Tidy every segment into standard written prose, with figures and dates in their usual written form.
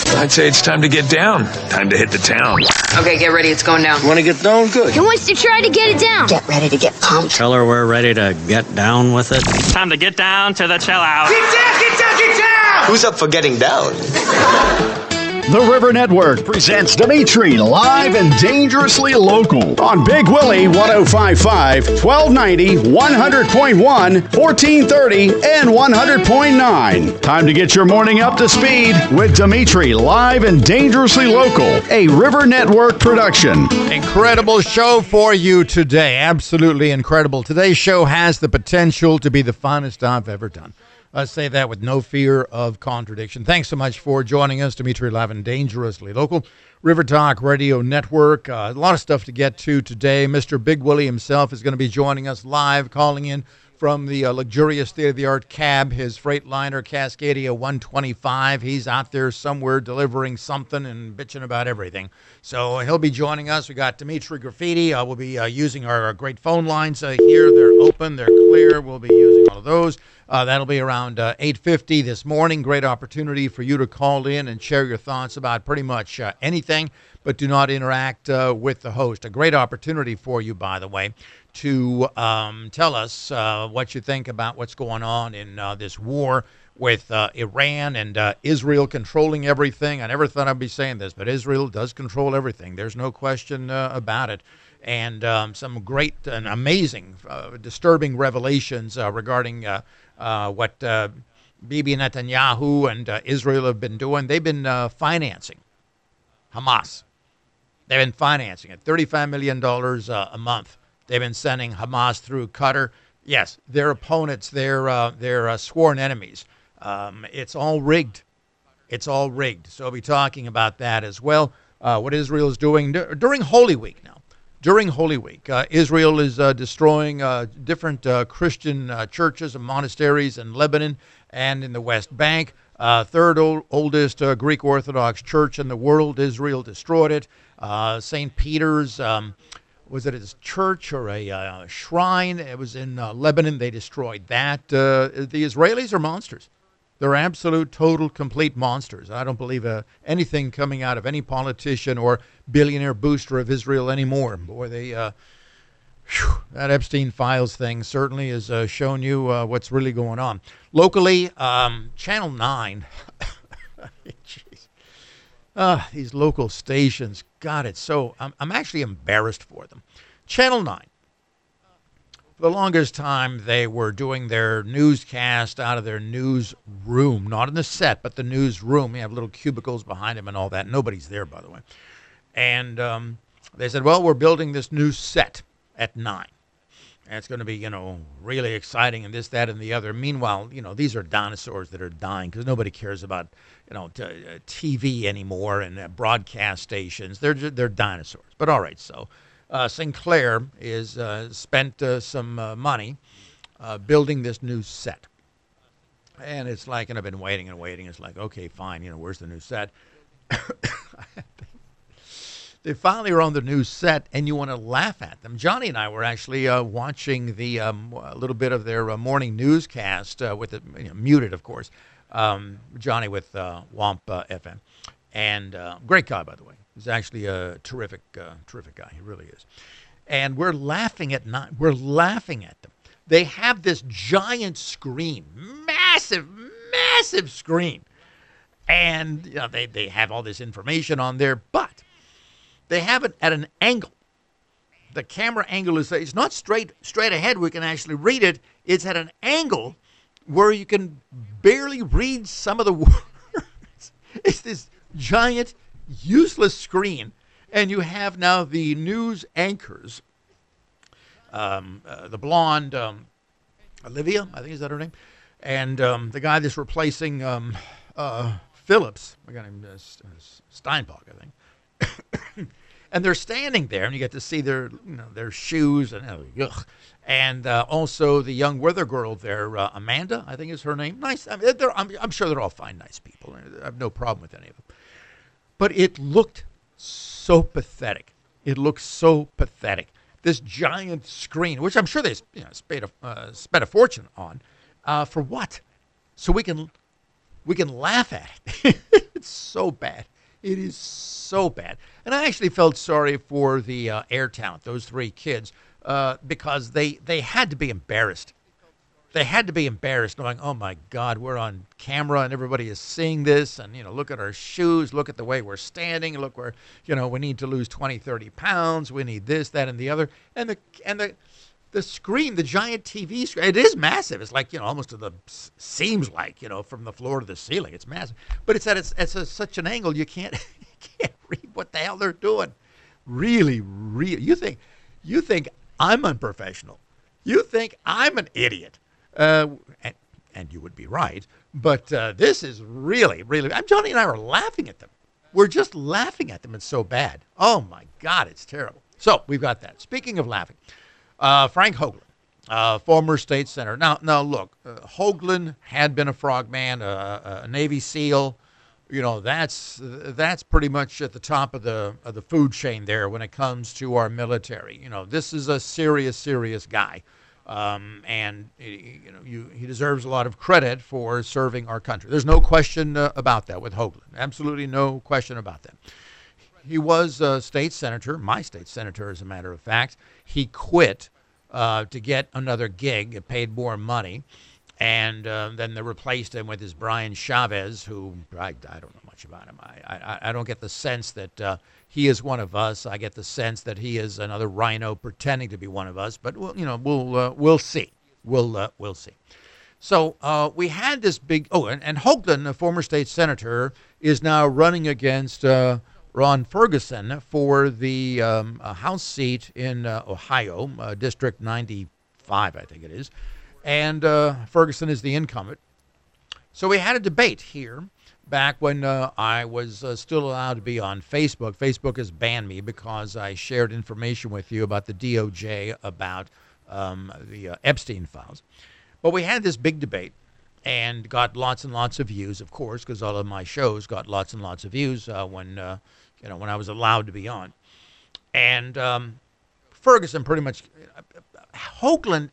I'd say it's time to get down. Time to hit the town. Okay, get ready. It's going down. Want to get down? Good. Who wants to try to get it down? Get ready to get pumped. Tell her we're ready to get down with it. Time to get down to the chill out. Get down, get down, get down! Who's up for getting down? The River Network presents Dimitri live and dangerously local on Big Willie 105.5, 1290, 100.1, 1430, and 100.9. Time to get your morning up to speed with Dimitri live and dangerously local, a River Network production. Incredible show for you today. Absolutely incredible. Today's show has the potential to be the finest I've ever done. I say that with no fear of contradiction. Thanks so much for joining us, Dimitri Live and Dangerously Local, River Talk Radio Network. A lot of stuff to get to today. Mr. Big Willie himself is going to be joining us live, calling in from the luxurious state-of-the-art cab, his Freightliner Cascadia 125. He's out there somewhere delivering something and bitching about everything. So he'll be joining us. We got Dimitri Graffiti. We'll be using our great phone lines here. They're open. They're clear. We'll be using all of those. That'll be around 8:50 this morning. Great opportunity for you to call in and share your thoughts about pretty much anything, but do not interact with the host. A great opportunity for you, by the way, to tell us what you think about what's going on in this war with Iran and Israel controlling everything. I never thought I'd be saying this, but Israel does control everything. There's no question about it. And some great and amazing, disturbing revelations regarding what Bibi Netanyahu and Israel have been doing. They've been financing Hamas. They've been financing it, $35 million a month. They've been sending Hamas through Qatar. Yes, their opponents, their sworn enemies. It's all rigged. It's all rigged. So we'll be talking about that as well. What Israel is doing during Holy Week now. During Holy Week, Israel is destroying different Christian churches and monasteries in Lebanon and in the West Bank. Third oldest Greek Orthodox church in the world. Israel destroyed it. St. Peter's, was it his church or a shrine? It was in Lebanon. They destroyed that. The Israelis are monsters. They're absolute, total, complete monsters. I don't believe anything coming out of any politician or billionaire booster of Israel anymore. Boy, that Epstein Files thing certainly has shown you what's really going on. Locally, Channel 9, jeez. These local stations, God, it's so, I'm actually embarrassed for them. Channel 9. For the longest time, they were doing their newscast out of their newsroom, not in the set, but the newsroom. You have little cubicles behind them and all that. Nobody's there, by the way. And they said, well, we're building this new set at 9. And it's going to be, really exciting and this, that, and the other. Meanwhile, these are dinosaurs that are dying because nobody cares about, TV anymore and broadcast stations. They're dinosaurs. But all right, so. Sinclair is spent some money building this new set. And it's like, and I've been waiting and waiting. It's like, okay, fine, where's the new set? They finally are on the new set, and you want to laugh at them. Johnny and I were actually watching the a little bit of their morning newscast with it muted, of course. Johnny with WAMP FM. And great guy, by the way. He's actually a terrific guy. He really is. And we're laughing at them. They have this giant screen, massive screen. And they have all this information on there, but they have it at an angle. The camera angle it's not straight ahead. We can actually read it. It's at an angle where you can barely read some of the words. It's this giant, useless screen, and you have now the news anchors, the blonde Olivia, I think is that her name, and the guy that's replacing Phillips, I got him Steinbach, I think, and they're standing there, and you get to see their shoes and also the young weather girl there, Amanda, I think is her name. Nice, I'm sure they're all fine, nice people. I have no problem with any of them. But it looked so pathetic. This giant screen, which I'm sure they spent a fortune on, for what? So we can laugh at it. It's so bad. It is so bad. And I actually felt sorry for the air talent, those three kids, because they had to be embarrassed. They had to be embarrassed knowing, oh, my God, we're on camera and everybody is seeing this. And, look at our shoes. Look at the way we're standing. Look where, we need to lose 20, 30 pounds. We need this, that, and the other. And the screen, the giant TV screen, it is massive. It's like, almost to the, seems like, from the floor to the ceiling. It's massive. But it's at such an angle you can't read what the hell they're doing. Really. You think I'm unprofessional. You think I'm an idiot. And you would be right, but this is really, really. Johnny and I are laughing at them. We're just laughing at them. It's so bad. Oh my God, it's terrible. So we've got that. Speaking of laughing, Frank Hoagland, former state senator. Now look, Hoagland had been a frogman, a Navy SEAL. That's pretty much at the top of the food chain there when it comes to our military. This is a serious guy. And he deserves a lot of credit for serving our country. There's no question about that with Hoagland. Absolutely no question about that. He was a state senator, my state senator, as a matter of fact. He quit to get another gig, it paid more money, and then they replaced him with this Brian Chavez, who I don't know much about him. I don't get the sense that he is one of us. I get the sense that he is another rhino pretending to be one of us. But we'll see. We'll see. So we had this big. Oh, and Hoagland, a former state senator, is now running against Ron Ferguson for the House seat in Ohio, District 95, I think it is. And Ferguson is the incumbent. So we had a debate here back when I was still allowed to be on Facebook. Facebook has banned me because I shared information with you about the DOJ, about the Epstein files. But we had this big debate and got lots and lots of views, of course, because all of my shows got lots and lots of views when I was allowed to be on. And Ferguson pretty much, Hoagland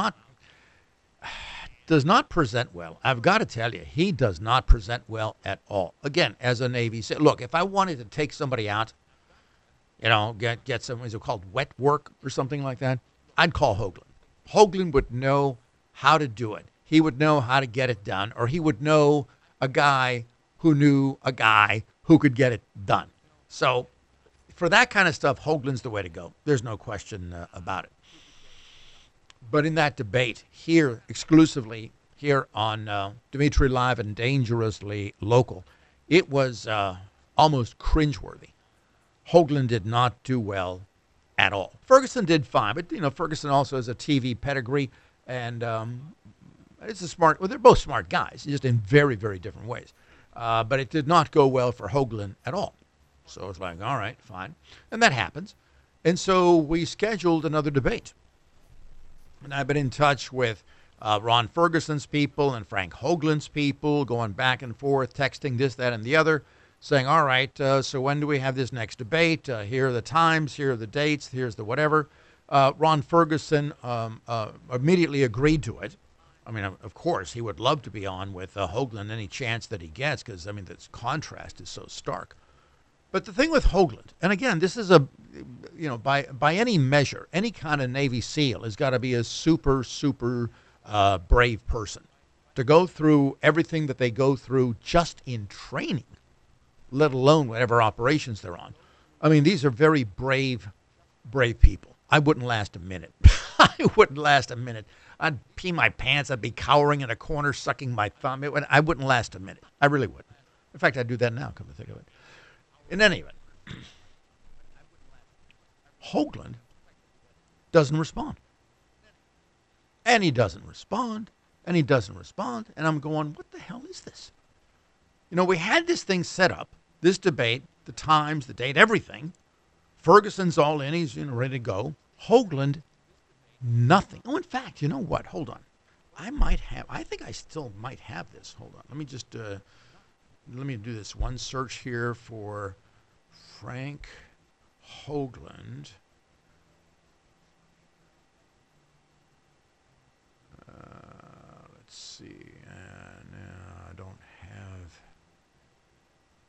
does not present well. I've got to tell you, he does not present well at all. Again, as a Navy SEAL, look, if I wanted to take somebody out, get some, is it called wet work or something like that, I'd call Hoagland. Hoagland would know how to do it. He would know how to get it done, or he would know a guy who knew a guy who could get it done. So for that kind of stuff, Hoagland's the way to go. There's no question about it. But in that debate here, exclusively here on Dimitri Live and Dangerously Local, it was almost cringeworthy. Hoagland did not do well at all. Ferguson did fine, but Ferguson also has a TV pedigree, and it's a smart. Well, they're both smart guys, just in very, very different ways. But it did not go well for Hoagland at all. So it's like, all right, fine, and that happens. And so we scheduled another debate. And I've been in touch with Ron Ferguson's people and Frank Hoagland's people, going back and forth, texting this, that, and the other, saying, all right, so when do we have this next debate? Here are the times, here are the dates, here's the whatever. Ron Ferguson immediately agreed to it. I mean, of course, he would love to be on with Hoagland any chance that he gets because, this contrast is so stark. But the thing with Hoagland, and again, this is by any measure, any kind of Navy SEAL has got to be a super brave person to go through everything that they go through just in training, let alone whatever operations they're on. I mean, these are very brave people. I wouldn't last a minute. I wouldn't last a minute. I'd pee my pants. I'd be cowering in a corner, sucking my thumb. I wouldn't last a minute. I really wouldn't. In fact, I'd do that now, come to think of it. In any event, Hoagland doesn't respond. And he doesn't respond, and he doesn't respond, and I'm going, what the hell is this? We had this thing set up, this debate, the times, the date, everything. Ferguson's all in, he's ready to go. Hoagland, nothing. Oh, in fact, you know what? Hold on. I think I still might have this. Hold on. Let me just... let me do this one search here for Frank Hoagland. Let's see. No, I don't have.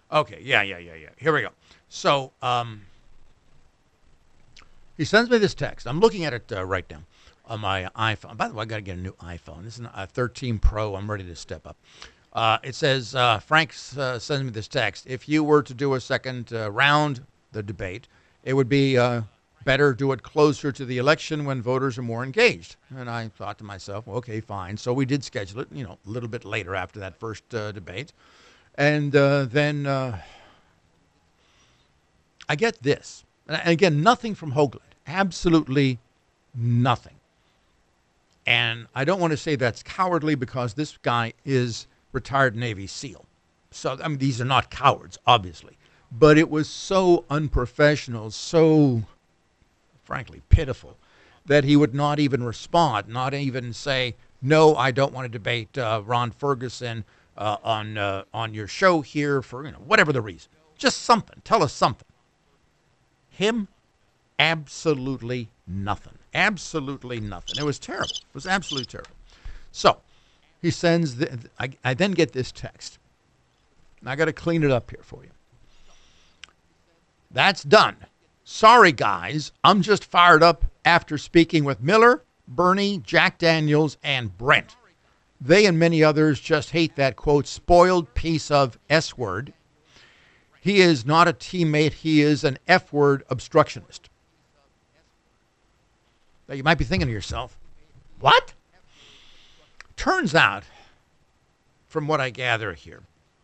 Okay, yeah. Here we go. So he sends me this text. I'm looking at it right now on my iPhone. By the way, I got to get a new iPhone. This is a 13 Pro. I'm ready to step up. It says, Frank sends me this text. If you were to do a second round, the debate, it would be better do it closer to the election when voters are more engaged. And I thought to myself, well, okay, fine. So we did schedule it, a little bit later after that first debate. And then I get this. And again, nothing from Hoagland. Absolutely nothing. And I don't want to say that's cowardly because this guy is retired Navy SEAL. So, these are not cowards, obviously. But it was so unprofessional, so, frankly, pitiful, that he would not even respond, not even say, no, I don't want to debate Ron Ferguson on your show here for, whatever the reason. Just something. Tell us something. Him, absolutely nothing. Absolutely nothing. It was terrible. It was absolutely terrible. So he sends, I then get this text. And I got to clean it up here for you. That's done. Sorry, guys. I'm just fired up after speaking with Miller, Bernie, Jack Daniels, and Brent. They and many others just hate that, quote, spoiled piece of S-word. He is not a teammate. He is an F-word obstructionist. Now, you might be thinking to yourself, what? Turns out, from what I gather here,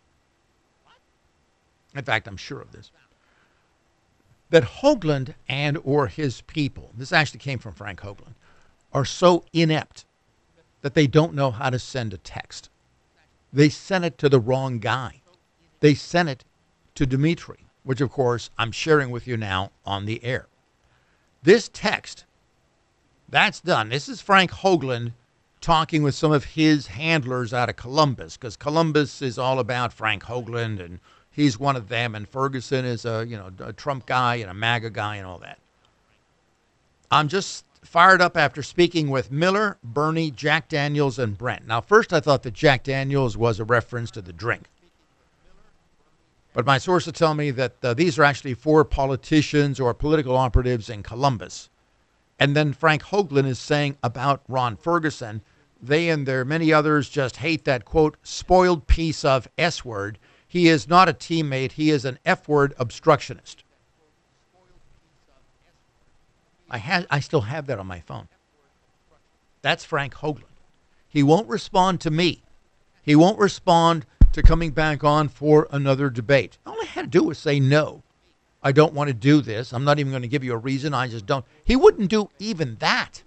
in fact, I'm sure of this, that Hoagland and or his people, this actually came from Frank Hoagland, are so inept that they don't know how to send a text. They sent it to the wrong guy. They sent it to Dimitri, which, of course, I'm sharing with you now on the air. This text, that's done. This is Frank Hoagland talking with some of his handlers out of Columbus, because Columbus is all about Frank Hoagland, and he's one of them, and Ferguson is a Trump guy and a MAGA guy and all that. I'm just fired up after speaking with Miller, Bernie, Jack Daniels, and Brent. Now, first I thought that Jack Daniels was a reference to the drink. But my sources tell me that these are actually 4 politicians or political operatives in Columbus. And then Frank Hoagland is saying about Ron Ferguson, they and their many others just hate that, quote, spoiled piece of S-word. He is not a teammate. He is an F-word obstructionist. I still have that on my phone. That's Frank Hoagland. He won't respond to me. He won't respond to coming back on for another debate. All I had to do was say no. I don't want to do this. I'm not even going to give you a reason. I just don't. He wouldn't do even that.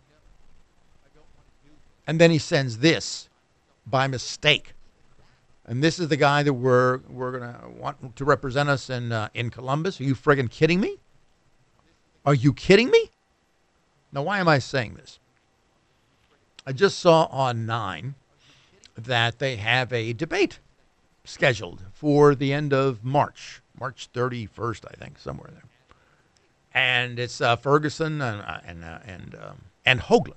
And then he sends this by mistake. And this is the guy that we're going to want to represent us in Columbus. Are you friggin' kidding me? Are you kidding me? Now, why am I saying this? I just saw on 9 that they have a debate scheduled for the end of March 31st, I think, somewhere there. And it's Ferguson and Hoagland.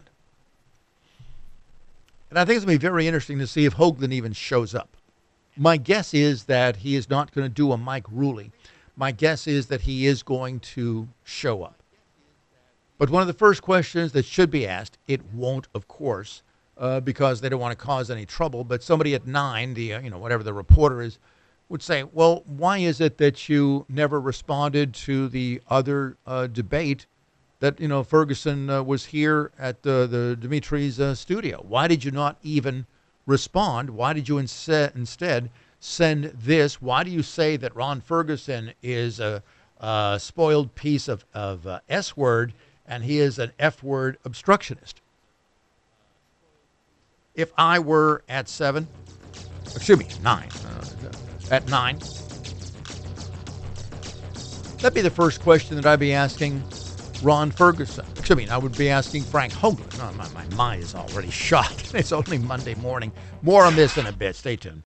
And I think it's going to be very interesting to see if Hoagland even shows up. My guess is that he is not going to do a Mike Ruley. My guess is that he is going to show up. But one of the first questions that should be asked, it won't, of course, because they don't want to cause any trouble. But somebody at 9, whatever the reporter is, would say, well, why is it that you never responded to the other debate that, Ferguson was here at the Dimitri's studio? Why did you not even respond? Why did you instead send this? Why do you say that Ron Ferguson is a spoiled piece of S-word and he is an F-word obstructionist? If I were at 9, at 9, that'd be the first question that I'd be asking Ron Ferguson. I would be asking Frank Hoagland. Oh, my mind is already shot. It's only Monday morning. More on this in a bit. Stay tuned.